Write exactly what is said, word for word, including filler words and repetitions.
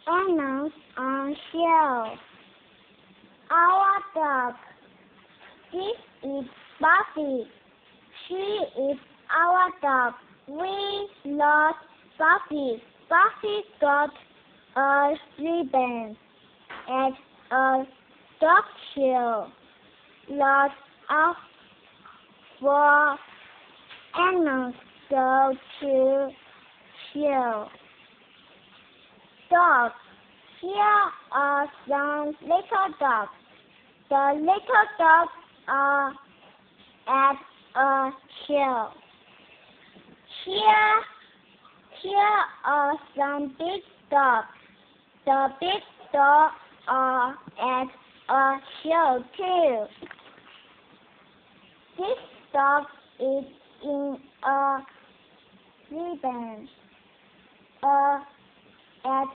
animals on shelf. Our dog. This is Buffy. She is our dog. We lost Buffy. Buffy got a ribbon at a dog show. Lots of four animals go to show. Dogs. Here are some little dogs. The little dogs are at a show. Here, here are some big dogs. The big dogs are at a show too. This dog is in a ribbon uh, at